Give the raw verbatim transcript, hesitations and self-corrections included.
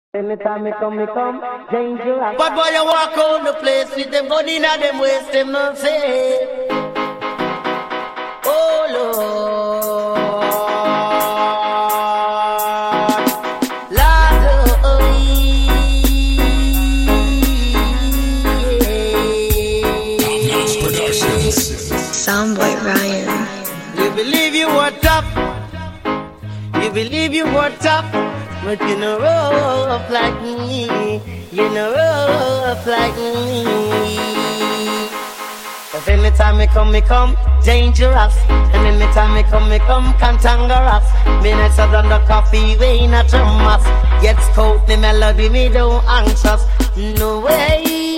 Anytime me come, me come, dangerous. But boy, you walk on the place with them gun in them waist, them not say. Oh Lord, Lord, oh, yeah. Soundboy Ryan. You believe you were tough, you believe you were tough, but you know rough like me, you know rough like me. Cause anytime me come, me come dangerous, and anytime me come, me come cantangerous. Me nicer than the coffee, we not a must. Yet scope me melody, me don't anxious. No way.